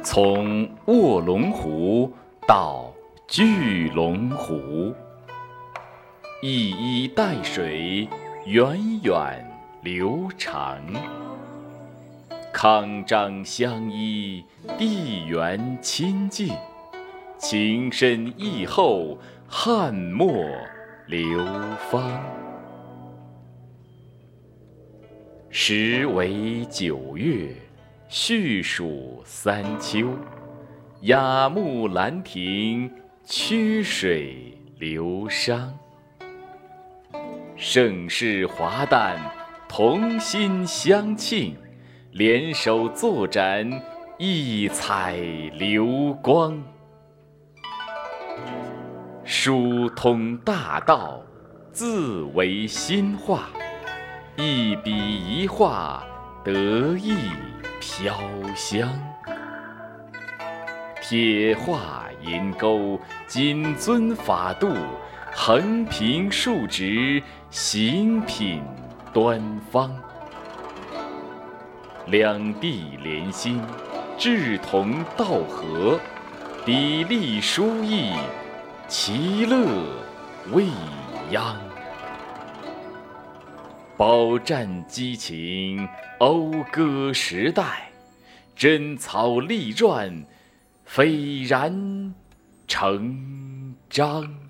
从卧龙湖到巨龙湖，一衣带水，源远流长。康张相依，地缘亲近，情深意厚，汉末流芳。时为9月，序属3秋。雅木兰亭，曲水流觞。盛世华诞，同心相庆，联手作展，异彩流光。书通大道，字为新画，一笔一画，得意飘香。铁画银钩，谨遵法度，横平竖直，行品端方。两地连心，志同道合，砥砺书艺，其乐未央。饱蘸激情，讴歌时代，贞操立传，斐然成章。